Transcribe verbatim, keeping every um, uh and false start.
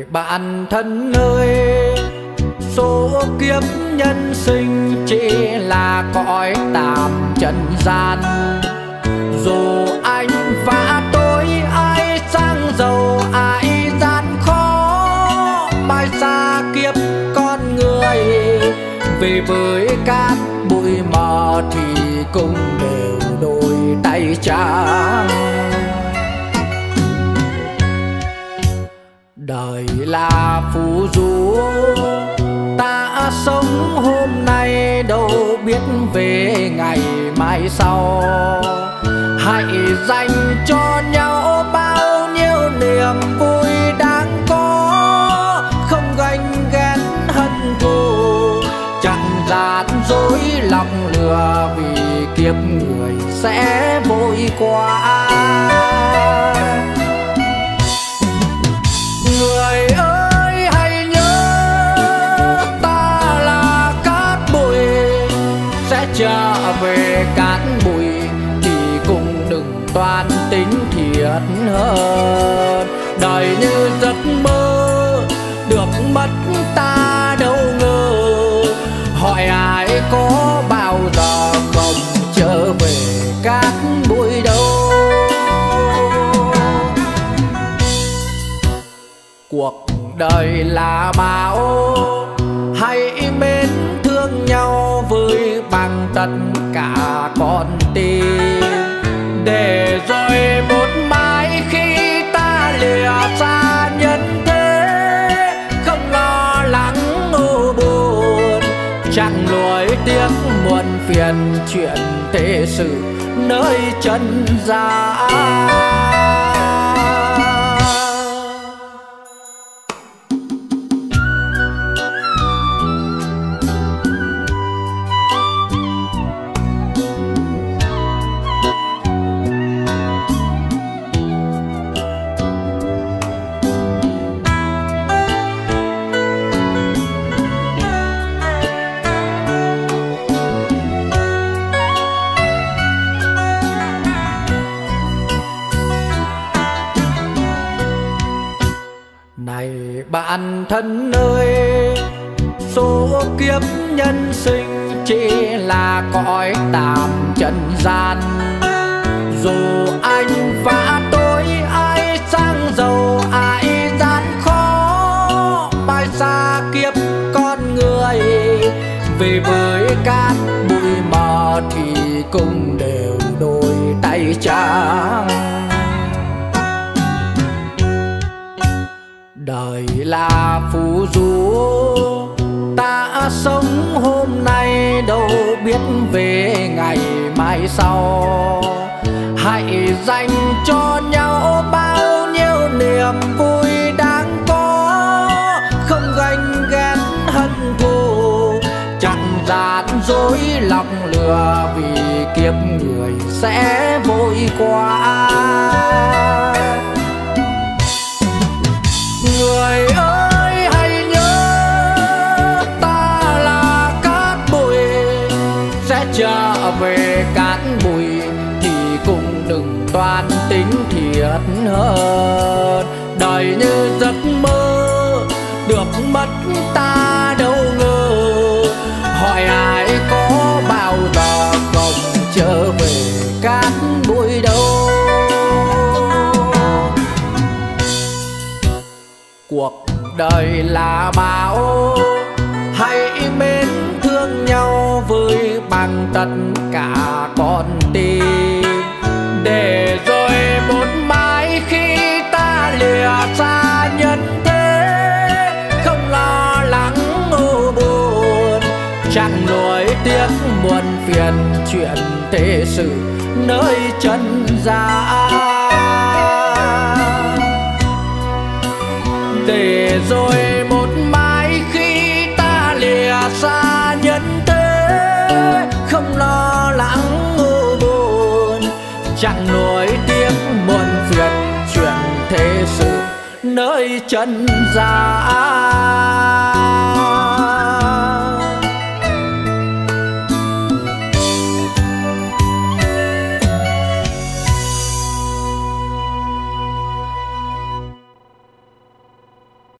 bạn thân ơi, số kiếp nhân sinh chỉ là cõi tạm trần gian. Dù anh phá tối ai sang giàu ai gian khó, mai xa kiếp con người về với cát bụi mờ thì cũng đều đôi tay trắng. Đời là phù du, ta sống hôm nay đâu biết về ngày mai sau. Hãy dành cho nhau bao nhiêu niềm vui đáng có, không ganh ghét hận thù, chẳng gian dối lòng lừa, vì kiếp người sẽ vội qua. Người ơi hãy nhớ, ta là cát bụi, sẽ trở về cát bụi, thì cũng đừng toan tính thiệt hơn. Đời như giấc mơ, được mất ta đâu ngờ, hỏi ai có bao giờ không trở về cát bụi đâu. Cuộc đời là bão, hãy mến thương nhau với bằng tất cả con tim, để rồi một mai khi ta lìa xa nhân thế, không lo lắng u buồn, chẳng lối tiếc muộn phiền, chuyện thế sự nơi chân gian. Này bạn thân ơi, số kiếp nhân sinh chỉ là cõi tạm trần gian. Dù anh phá tối ai sang giàu ai gian khó, mai xa kiếp con người về với cát bụi mờ thì cũng đều đôi tay trắng. Đời là phù du, ta sống hôm nay đâu biết về ngày mai sau. Hãy dành cho nhau bao nhiêu niềm vui đáng có, không ganh ghét hận thù, chẳng gian dối lòng lừa, vì kiếp người sẽ vội qua. Người ơi hãy nhớ, ta là cát bụi, sẽ trở về cát bụi, thì cũng đừng toan tính thiệt hơn. Đời như giấc mơ, được mất ta đâu ngờ, hỏi ai có bao giờ không trở về cát bụi đâu. Cuộc đời là bão, hãy mến thương nhau với bằng tất cả con tim, để rồi một mai khi ta lìa xa nhân thế, không lo lắng u buồn, chẳng nỗi tiếc muộn phiền, chuyện thế sự nơi chân gian. Để rồi một mai khi ta lìa xa nhân thế, không lo lắng u buồn, chẳng nỗi tiếc muộn phiền, chuyện thế sự nơi chân gian.